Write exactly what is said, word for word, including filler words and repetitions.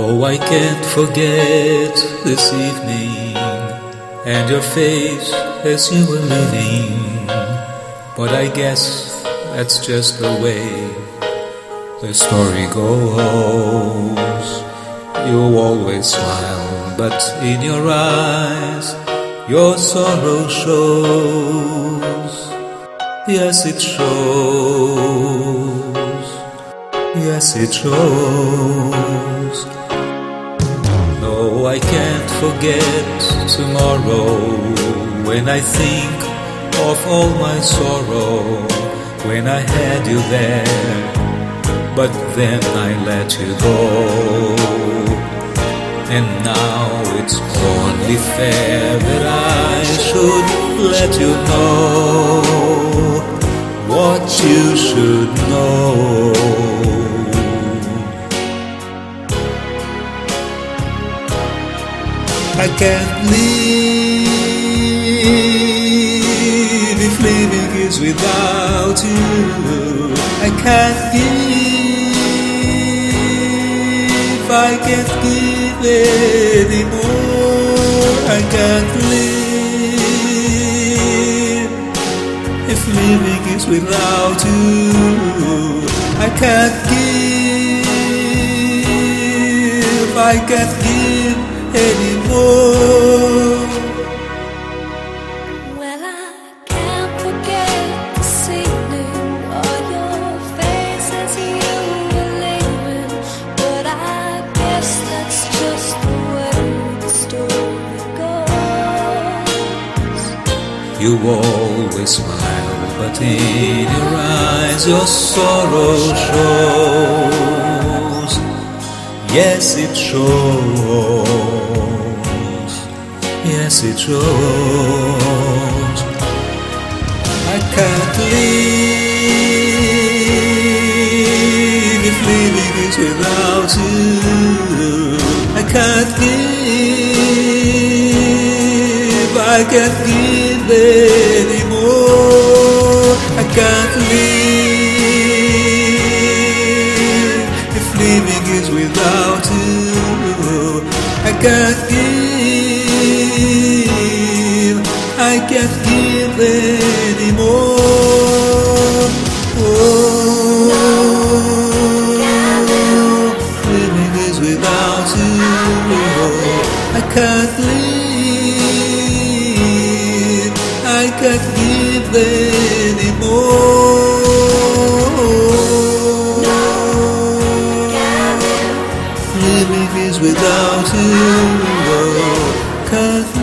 No, I can't forget this evening and your face as you were leaving. But I guess that's just the way the story goes. You always smile, but in your eyes your sorrow shows. Yes, it shows. Yes, it shows. No, I can't forget tomorrow when I think of all my sorrow, when I had you there, but then I let you go. And now it's only fair that I should let you know what you should know. I can't live if living is without you. I can't give, I can't give anymore. I can't live if living is without you. I can't give, I can't give anymore. Well, I can't forget this evening or your face as you were leaving, but I guess that's just the way the story goes. You always smile, but in your eyes your sorrow shows. Yes, it shows. Yes, it shows. I can't live if living is without you. I can't give, I can't give anymore. I can't live if living is without you. I can't give, I can't give anymore. Oh, living is without you. I can't live, I can't give anymore. Living is without you. Can't